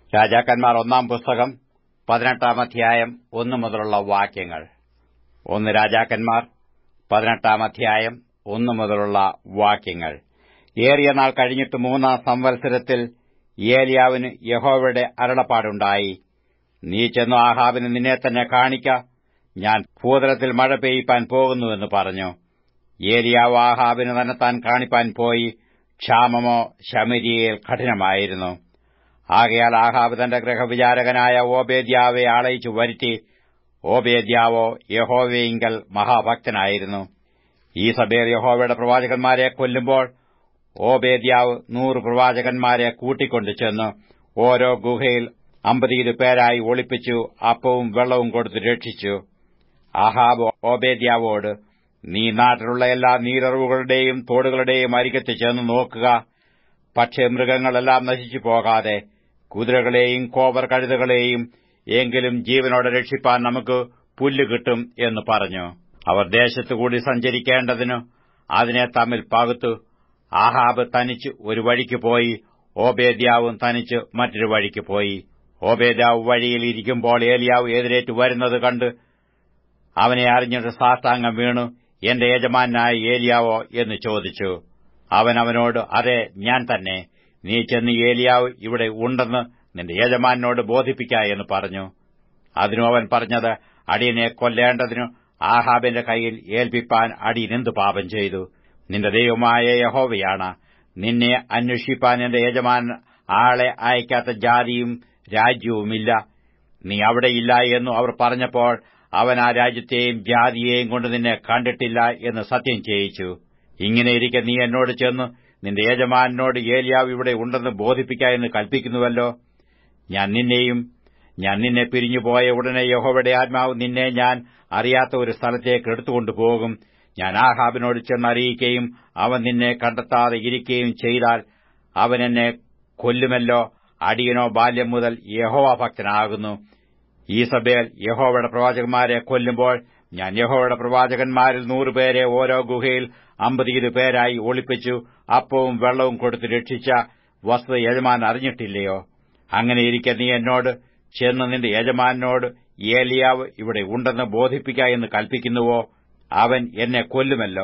രാജാക്കന്മാർ 1 പുസ്തകം 18 അധ്യായം 1 മുതലുള്ള വാക്യങ്ങൾ. 1 രാജാക്കന്മാർ 18 അധ്യായം 1 മുതലുള്ള വാക്യങ്ങൾ. ഏറിയ നാൾ കഴിഞ്ഞിട്ട് 3 സംവത്സരത്തിൽ ഏലിയാവിന് യഹോവയുടെ അരുളപ്പാടുണ്ടായി. നീ ചെന്നു ആഹാബിന് നിന്നെ തന്നെ കാണിക്ക, ഞാൻ ഭൂതലത്തിൽ മഴ പെയ്യിപ്പാൻ പോകുന്നുവെന്ന് പറഞ്ഞു. ഏലിയാവ് ആഹാബിന് തന്നെത്താൻ കാണിപ്പാൻ പോയി. ക്ഷാമമോ ശമര്യയിൽ കഠിനമായിരുന്നു. ആകയാൽ ആഹാബ് തന്റെ ഗൃഹവിചാരകനായ ഓബേദ്യാവെ ആളയിച്ചു വരുത്തി. ഓബേദ്യാവോ യഹോവയിങ്കൽ മഹാഭക്തനായിരുന്നു. ഈസബേൽ യഹോവയുടെ പ്രവാചകന്മാരെ കൊല്ലുമ്പോൾ ഓബേദ്യാവ് 100 പ്രവാചകന്മാരെ കൂട്ടിക്കൊണ്ടു ചെന്ന് ഓരോ ഗുഹയിൽ 50 പേരായി ഒളിപ്പിച്ചു അപ്പവും വെള്ളവും കൊടുത്ത് രക്ഷിച്ചു. ആഹാബ് ഓബേദ്യാവോട്, നീ നാട്ടിലുള്ള എല്ലാ നീരുറവുകളുടെയും തോടുകളുടെയും അരികത്ത് ചെന്ന് നോക്കുക. പക്ഷേ മൃഗങ്ങളെല്ലാം നശിച്ചു പോകാതെ കുതിരകളെയും കോവർ കഴുതകളെയും എങ്കിലും ജീവനോടെ രക്ഷിപ്പാൻ നമുക്ക് പുല്ല് കിട്ടും എന്ന് പറഞ്ഞു. അവർ ദേശത്തുകൂടി സഞ്ചരിക്കേണ്ടതിനു അതിനെ തമ്മിൽ പകുത്തു. ആഹാബ് തനിച്ച് ഒരു വഴിക്ക് പോയി, ഓബേദ്യാവും തനിച്ച് മറ്റൊരു വഴിക്ക് പോയി. ഓബേദ്യാവ് വഴിയിൽ ഇരിക്കുമ്പോൾ ഏലിയാവ് എതിരേറ്റു വരുന്നത് കണ്ട് അവനെ അറിഞ്ഞിട്ട് സാഷ്ടാംഗം വീണു, എന്റെ യജമാനായ ഏലിയാവോ എന്ന് ചോദിച്ചു. അവൻ അവനോട്, അതെ, ഞാൻ തന്നെ. നീ ചെന്ന് ഏലിയാവ് ഇവിടെ ഉണ്ടെന്ന് നിന്റെ യജമാനോട് ബോധിപ്പിക്ക എന്ന് പറഞ്ഞു. അതിനു അവൻ പറഞ്ഞത്, അടിയനെ കൊല്ലേണ്ടതിനു ആഹാബിന്റെ കയ്യിൽ ഏൽപ്പിപ്പാൻ അടിയനെന്തു പാപം ചെയ്തു? നിന്റെ ദൈവമായ യഹോവയാണ്. നിന്നെ അന്വേഷിപ്പാൻ എന്റെ യജമാൻ ആളെ അയക്കാത്ത ജാതിയും രാജ്യവുമില്ല. നീ അവിടെയില്ല എന്നു അവർ പറഞ്ഞപ്പോൾ അവൻ ആ രാജ്യത്തെയും ജാതിയെയും കൊണ്ട് നിന്നെ കണ്ടിട്ടില്ല എന്ന് സത്യം ചെയ്യിച്ചു. ഇങ്ങനെയിരിക്കെ നീ എന്നോട് ചെന്ന് നിന്റെ യജമാനോട് ഏലിയാവ് ഇവിടെ ഉണ്ടെന്ന് ബോധിപ്പിക്ക എന്ന് കൽപ്പിക്കുന്നുവല്ലോ. ഞാൻ നിന്നെ പിരിഞ്ഞുപോയ ഉടനെ യഹോവയുടെ ആത്മാവ് നിന്നെ ഞാൻ അറിയാത്ത ഒരു സ്ഥലത്തേക്ക് എടുത്തുകൊണ്ടുപോകും. ഞാൻ ആഹാബിനോട് ചെന്നറിയിക്കുകയും അവൻ നിന്നെ കണ്ടെത്താതെ ഇരിക്കുകയും ചെയ്താൽ അവൻ എന്നെ കൊല്ലുമല്ലോ. അടിയനോ ബാല്യം മുതൽ യഹോവ ഭക്തനാകുന്നു. ഈസബേൽ യഹോവയുടെ പ്രവാചകന്മാരെ കൊല്ലുമ്പോൾ ഞാൻ യഹോവയുടെ പ്രവാചകന്മാരിൽ 100 പേരെ ഓരോ ഗുഹയിൽ 50 പേരായി ഒളിപ്പിച്ചു അപ്പവും വെള്ളവും കൊടുത്ത് രക്ഷിച്ച വസ്തുത യജമാൻ അറിഞ്ഞിട്ടില്ലയോ? അങ്ങനെയിരിക്കെ നീ എന്നോട് ചെന്ന് നിന്റെ യജമാനോട് ഏലിയാവ് ഇവിടെ ഉണ്ടെന്ന് ബോധിപ്പിക്ക എന്ന് കൽപ്പിക്കുന്നുവോ? അവൻ എന്നെ കൊല്ലുമല്ലോ.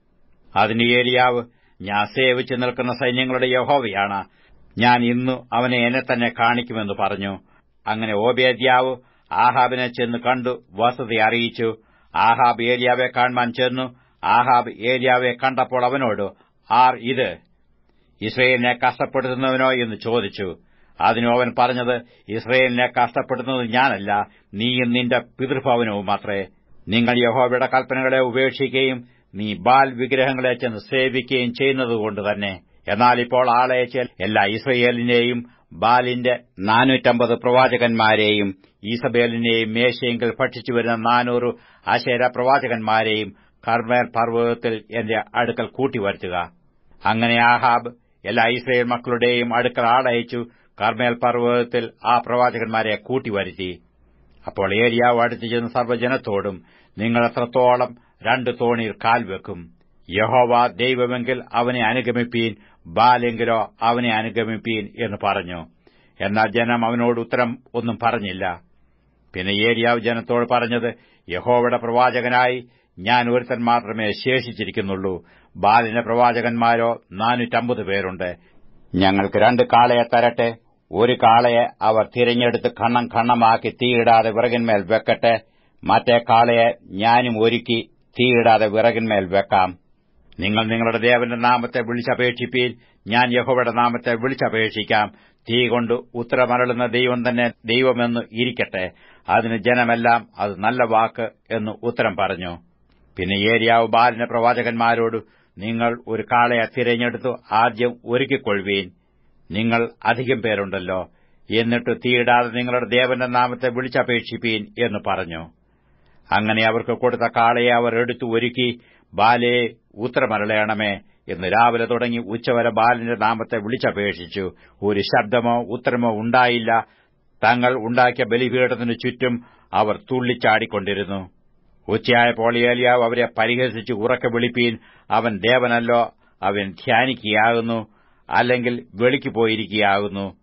അതിന് ഏലിയാവ്, ഞാൻ സേവിച്ചു നിൽക്കുന്ന സൈന്യങ്ങളുടെ യഹോവയാണ്. ഞാൻ ഇന്നു അവനെ എന്നെ തന്നെ കാണിക്കുമെന്ന് പറഞ്ഞു. അങ്ങനെ ഓബേദ്യാവ് ആഹാബിനെ ചെന്ന് കണ്ടു വസ്തുത അറിയിച്ചു. ആഹാബ് ഏലിയാവെ കാണുവാൻ ചെന്നു. ആഹാബ് ഏലിയാവെ കണ്ടപ്പോൾ അവനോട്, ആർ ഇത്? ഇസ്രയേലിനെ കഷ്ടപ്പെടുത്തുന്നവനോ എന്ന് ചോദിച്ചു. അതിനു അവൻ പറഞ്ഞത്, ഇസ്രയേലിനെ കഷ്ടപ്പെടുത്തുന്നത് ഞാനല്ല, നീയും നിന്റെ പിതൃഭവനവുമത്രേ. നിങ്ങൾ യഹോവയുടെ കൽപ്പനകളെ ഉപേക്ഷിക്കുകയും നീ ബാൽ വിഗ്രഹങ്ങളെ ചെന്ന് സേവിക്കുകയും ചെയ്യുന്നതുകൊണ്ട് തന്നെ. എന്നാൽ ഇപ്പോൾ ആളയച്ച എല്ലാ ഇസ്രയേലിനെയും ബാലിന്റെ 450 പ്രവാചകന്മാരെയും ഈസബേലിനെയും മേശയെങ്കിൽ ഭക്ഷിച്ചുവരുന്ന 400 അശേര പ്രവാചകന്മാരെയും കർമ്മേൽ പർവ്വതത്തിൽ എന്റെ അടുക്കൽ കൂട്ടിവരുത്തുക. അങ്ങനെ ആഹാബ് എല്ലാ ഇസ്രയേൽ മക്കളുടെയും അടുക്കൽ ആളയച്ചു കർമ്മേൽ പർവ്വതത്തിൽ ആ പ്രവാചകന്മാരെ കൂട്ടിവരുത്തി. അപ്പോൾ ഏലിയാവ് അടുത്തു ചെന്ന് സർവ്വജനത്തോടും, നിങ്ങൾ എത്രത്തോളം 2 തോണിയിൽ കാൽ വെക്കും? യഹോവ ദൈവമെങ്കിൽ അവനെ അനുഗമിപ്പീൻ, ബാലെങ്കിലോ അവനെ അനുഗമിപ്പീൻ എന്ന് പറഞ്ഞു. എന്നാൽ ജനം അവനോട് ഉത്തരം ഒന്നും പറഞ്ഞില്ല. പിന്നെ ഏലിയാവ് ജനത്തോട് പറഞ്ഞത്, യഹോവയുടെ പ്രവാചകനായി ഞാൻ ഒരുത്തൻ മാത്രമേ ശേഷിച്ചിരിക്കുന്നുള്ളൂ. ബാലിന്റെ പ്രവാചകന്മാരോ 450 പേരുണ്ട്. ഞങ്ങൾക്ക് 2 കാളയെ തരട്ടെ. ഒരു കാളയെ അവർ തിരഞ്ഞെടുത്ത് ഖണ്ണമാക്കി തീയിടാതെ വിറകിന്മേൽ വെക്കട്ടെ. മറ്റേ കാളയെ ഞാനും ഒരുക്കി തീയിടാതെ വിറകിന്മേൽ വെക്കാം. നിങ്ങൾ നിങ്ങളുടെ ദേവന്റെ നാമത്തെ വിളിച്ചപേക്ഷിപ്പീൻ, ഞാൻ യഹോവയുടെ നാമത്തെ വിളിച്ചപേക്ഷിക്കാം. തീ കൊണ്ട് ഉത്തരമരുളുന്ന ദൈവം തന്നെ ദൈവമെന്ന് ഇരിക്കട്ടെ. അതിന് ജനമെല്ലാം അത് നല്ല വാക്ക് എന്ന് ഉത്തരം പറഞ്ഞു. പിന്നെ ഏലിയാവ് ബാലിന്റെ പ്രവാചകന്മാരോട്, നിങ്ങൾ ഒരു കാളയെ തിരഞ്ഞെടുത്തു ആദ്യം ഒരുക്കിക്കൊള്ളുവീൻ. നിങ്ങൾ അധികം പേരുണ്ടല്ലോ. എന്നിട്ട് തീയിടാതെ നിങ്ങളുടെ ദേവന്റെ നാമത്തെ വിളിച്ചപേക്ഷിപ്പീൻ എന്ന് പറഞ്ഞു. അങ്ങനെ അവർക്ക് കൊടുത്ത കാളയെ അവർ എടുത്തു ഒരുക്കി, ബാലേ ഉത്തരമരുളേണമേ എന്ന് രാവിലെ തുടങ്ങി ഉച്ചവരെ ബാലിന്റെ നാമത്തെ വിളിച്ചപേക്ഷിച്ചു. ഒരു ശബ്ദമോ ഉത്തരമോ ഉണ്ടായില്ല. തങ്ങൾ ഉണ്ടാക്കിയ ബലിപീഠത്തിനു ചുറ്റും അവർ തുള്ളിച്ചാടിക്കൊണ്ടിരുന്നു. ഉച്ചയായപ്പോൾ ഏലിയാവ് അവരെ പരിഹസിച്ച്, ഉറക്കെ വിളിപ്പീൻ, അവൻ ദേവനല്ലോ, അവൻ ധ്യാനിക്കുകയാകുന്നു, അല്ലെങ്കിൽ വെളിക്ക് പോയിരിക്കുകയാകുന്നു.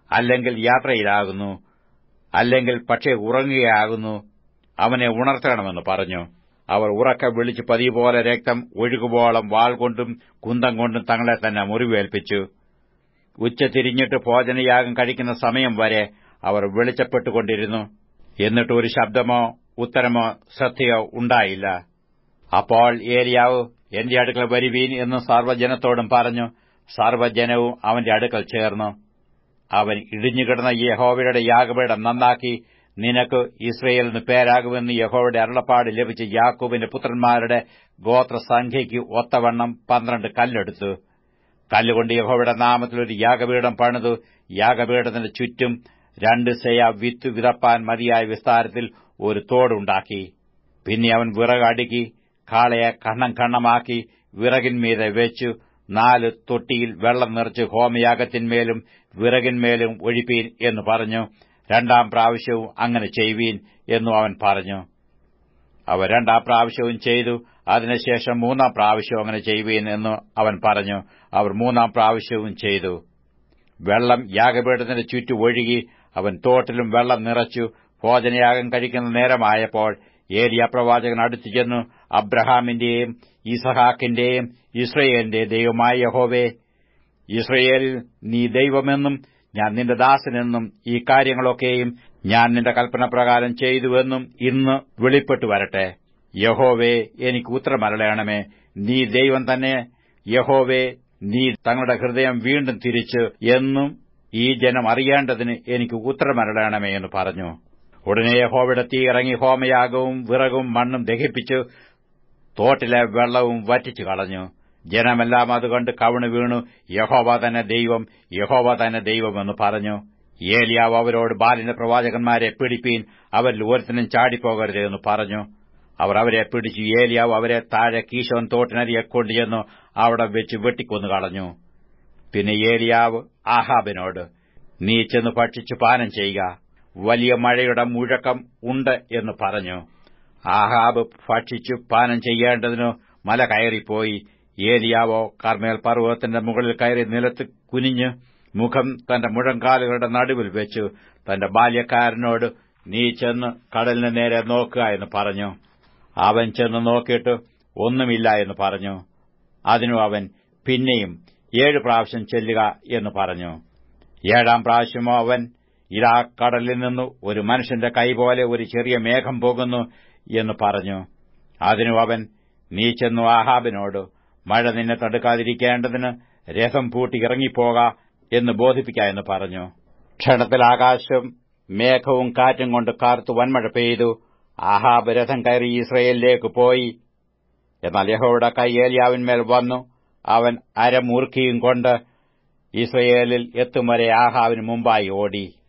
അല്ലെങ്കിൽ യാത്രയിലാകുന്നു, അല്ലെങ്കിൽ പക്ഷേ ഉറങ്ങുകയാകുന്നു, അവനെ ഉണർത്തണമെന്ന് പറഞ്ഞു. അവർ ഉറക്കെ വിളിച്ച് പതിവ് പോലെ രക്തം ഒഴുകുവോളം വാൾ കൊണ്ടും കുന്തം കൊണ്ടും തങ്ങളെ തന്നെ മുറിവേൽപ്പിച്ചു. ഉച്ച തിരിഞ്ഞിട്ട് ഭോജനയാഗം കഴിക്കുന്ന സമയം വരെ അവർ വെളിച്ചപ്പെട്ടുകൊണ്ടിരുന്നു. എന്നിട്ട് ഒരു ശബ്ദമോ ഉത്തരമോ ശ്രദ്ധയോ ഉണ്ടായില്ല. അപ്പോൾ ഏലിയാവ്, എന്റെ അടുക്കൽ വരുവീൻ എന്ന് സർവ്വജനത്തോടും പറഞ്ഞു. സർവ്വജനവും അവന്റെ അടുക്കൽ ചേർന്നു. അവൻ ഇടിഞ്ഞുകിടന്ന യഹോവയുടെ യാഗപീഠം നന്നാക്കി, നിനക്ക് യിസ്രയേൽ പേരാകുമെന്ന് യഹോവയുടെ അരുളപ്പാട് ലഭിച്ച യാക്കോബിന്റെ പുത്രന്മാരുടെ ഗോത്രസംഖ്യയ്ക്ക് ഒത്തവണ്ണം 12 കല്ലെടുത്തു. കല്ലുകൊണ്ട് യഹോവയുടെ നാമത്തിൽ ഒരു യാഗപീഠം പണിതു. യാഗപീഠത്തിന്റെ ചുറ്റും 2 സെയ വിത്ത് വിതപ്പാൻ മതിയായ വിസ്താരത്തിൽ ഒരു തോടുണ്ടാക്കി. പിന്നെ അവൻ വിറക് അടുക്കി കാളയെ ഖണ്ണം ഖണ്ണമാക്കി വിറകിന്മീതെ വെച്ചു 4 തൊട്ടിയിൽ വെള്ളം നിറച്ച് ഹോമയാഗത്തിന്മേലും വിറകിന്മേലും ഒഴിപ്പീൻ എന്ന് പറഞ്ഞു. 2ാം പ്രാവശ്യവും അങ്ങനെ ചെയ്യുവീൻ എന്നു അവൻ പറഞ്ഞു. അവർ 2ാം പ്രാവശ്യവും ചെയ്തു. അതിനുശേഷം 3ാം പ്രാവശ്യവും അങ്ങനെ ചെയ്യുവീൻ എന്ന് അവൻ പറഞ്ഞു. അവർ 3ാം പ്രാവശ്യവും ചെയ്തു. വെള്ളം യാഗപീഠത്തിന്റെ ചുറ്റും ഒഴുകി. അവൻ തോട്ടിലും വെള്ളം നിറച്ചു. ഭോജനയാഗം കഴിക്കുന്ന നേരമായപ്പോൾ ഏലിയാ പ്രവാചകൻ അടുത്തു ചെന്നു, അബ്രഹാമിന്റെയും യിസ്ഹാക്കിന്റെയും യിസ്രയേലിന്റെയും ദൈവമായ യഹോവേ, യിസ്രയേലിൽ നീ ദൈവമെന്നും ഞാൻ നിന്റെ ദാസനെന്നും ഈ കാര്യങ്ങളൊക്കെയും ഞാൻ നിന്റെ കൽപ്പനപ്രകാരം ചെയ്തുവെന്നും ഇന്ന് വെളിപ്പെട്ടു വരട്ടെ. യഹോവേ, എനിക്ക് ഉത്തരമരുളേണമേ. നീ ദൈവം തന്നെ. യഹോവേ, നീ തങ്ങളുടെ ഹൃദയം വീണ്ടും തിരിച്ചു എന്നും ഈ ജനം അറിയേണ്ടതിന് എനിക്ക് ഉത്തരമരുളേണമേ എന്ന് പറഞ്ഞു. ഉടനെ യഹോവയുടെ തീ ഇറങ്ങി ഹോമയാഗവും വിറകും മണ്ണും ദഹിപ്പിച്ചു തോട്ടിലെ വെള്ളവും വറ്റിച്ചു കളഞ്ഞു. ജനമെല്ലാം അതുകൊണ്ട് കവിണ് വീണു, യഹോവ തന്നെ ദൈവം, യഹോവ തന്നെ ദൈവമെന്ന് പറഞ്ഞു. ഏലിയാവ് അവരോട്, ബാലിന്റെ പ്രവാചകന്മാരെ പിടിപ്പീൻ, അവരിൽ ഒരുത്തനും ചാടിപ്പോകരുത് എന്ന് പറഞ്ഞു. അവർ അവരെ പിടിച്ചു. ഏലിയാവ് അവരെ താഴെ കീശോൻ തോട്ടിനരികെ കൊണ്ടുചെന്നു അവിടെ വെച്ച് വെട്ടിക്കൊന്നു കളഞ്ഞു. പിന്നെ ഏലിയാവ് ആഹാബിനോട്, നീ ചെന്ന് ഭക്ഷിച്ചു പാനം ചെയ്യുക, വലിയ മഴയുടെ മുഴക്കം ഉണ്ട് എന്ന് പറഞ്ഞു. ആഹാബ് ഭക്ഷിച്ചു പാനം ചെയ്യേണ്ടതിനു മല കയറിപ്പോയി. ഏലിയാവോ കർമ്മേൽ പർവ്വതത്തിന്റെ മുകളിൽ കയറി നിലത്ത് കുനിഞ്ഞ് മുഖം തന്റെ മുഴങ്കാലുകളുടെ നടുവിൽ വെച്ചു തന്റെ ബാല്യക്കാരനോട്, നീ ചെന്ന് കടലിന് നേരെ നോക്കുക എന്ന് പറഞ്ഞു. അവൻ ചെന്ന് നോക്കിയിട്ട് ഒന്നുമില്ല എന്ന് പറഞ്ഞു. അതിനു അവൻ പിന്നെയും 7 പ്രാവശ്യം ചെല്ലുക എന്ന് പറഞ്ഞു. 7ാം പ്രാവശ്യമോ അവൻ, ഇതാ കടലിൽ നിന്നു ഒരു മനുഷ്യന്റെ കൈപോലെ ഒരു ചെറിയ മേഘം പോകുന്നു എന്ന് പറഞ്ഞു. അതിനു അവൻ, നീ ചെന്നു ആഹാബിനോട്, മഴ നിന്നെ തടുക്കാതിരിക്കേണ്ടതിന് രഥം പൂട്ടി ഇറങ്ങിപ്പോക എന്ന് ബോധിപ്പിക്ക എന്ന് പറഞ്ഞു. ക്ഷണത്തിൽ ആകാശം മേഘവും കാറ്റും കൊണ്ട് കാർത്തു വൻമഴ പെയ്തു. ആഹാബ് രഥം കയറി യിസ്രയേലിലേക്ക് പോയി. എന്നാൽ യഹോവയുടെ കൈ ഏലിയാവിന്മേൽ വന്നു. അവൻ അരമൂർഖിയും കൊണ്ട് യിസ്രയേലിൽ എത്തും വരെ ആഹാബിന് മുമ്പായി ഓടി.